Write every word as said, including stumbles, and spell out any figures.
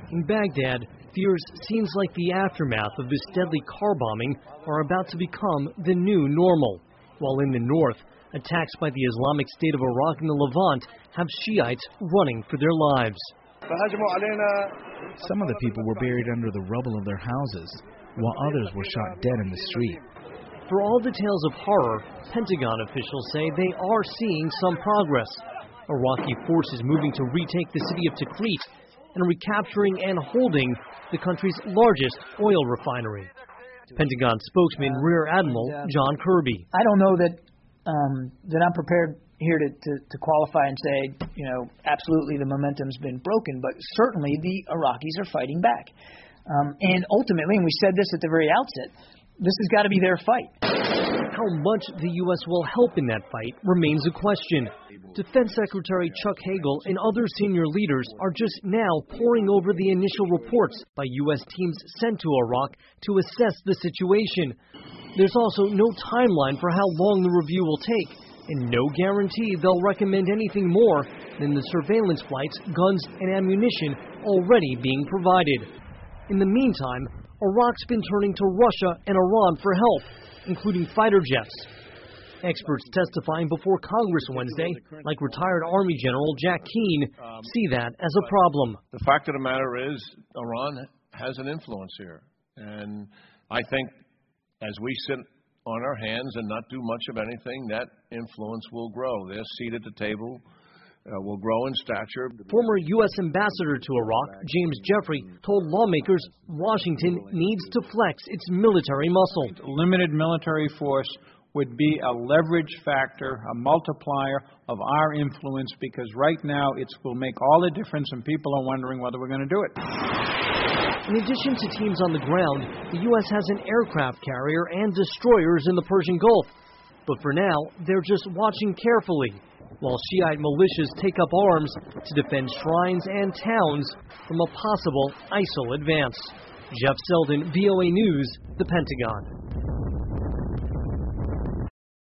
In Baghdad, fears seems like the aftermath of this deadly car bombing are about to become the new normal. While in the north, attacks by the Islamic State of Iraq and the Levant have Shiites running for their lives. Some of the people were buried under the rubble of their houses, while others were shot dead in the street. For all the tales of horror, Pentagon officials say they are seeing some progress. Iraqi forces moving to retake the city of Tikrit and recapturing and holding the country's largest oil refinery. Pentagon spokesman Rear Admiral John Kirby. I don't know that um, that I'm prepared here to, to, to qualify and say, you know, absolutely the momentum's been broken, but certainly the Iraqis are fighting back. Um, and ultimately, and we said this at the very outset, this has got to be their fight. How much the U S will help in that fight remains a question. Defense Secretary Chuck Hagel and other senior leaders are just now poring over the initial reports by U S teams sent to Iraq to assess the situation. There's also no timeline for how long the review will take, and no guarantee they'll recommend anything more than the surveillance flights, guns, and ammunition already being provided. In the meantime, Iraq's been turning to Russia and Iran for help, including fighter jets. Experts testifying before Congress Wednesday, like retired Army General Jack Keane, see that as a problem. The fact of the matter is, Iran has an influence here. And I think as we sit on our hands and not do much of anything, that influence will grow. Their seat at the table Uh, will grow in stature. Former U S Ambassador to Iraq, James Jeffrey, told lawmakers Washington needs to flex its military muscle. Limited military force would be a leverage factor, a multiplier of our influence, because right now it will make all the difference and people are wondering whether we're going to do it. In addition to teams on the ground, the U S has an aircraft carrier and destroyers in the Persian Gulf. But for now, they're just watching carefully, while Shiite militias take up arms to defend shrines and towns from a possible I S I L advance. Jeff Selden, V O A News, the Pentagon.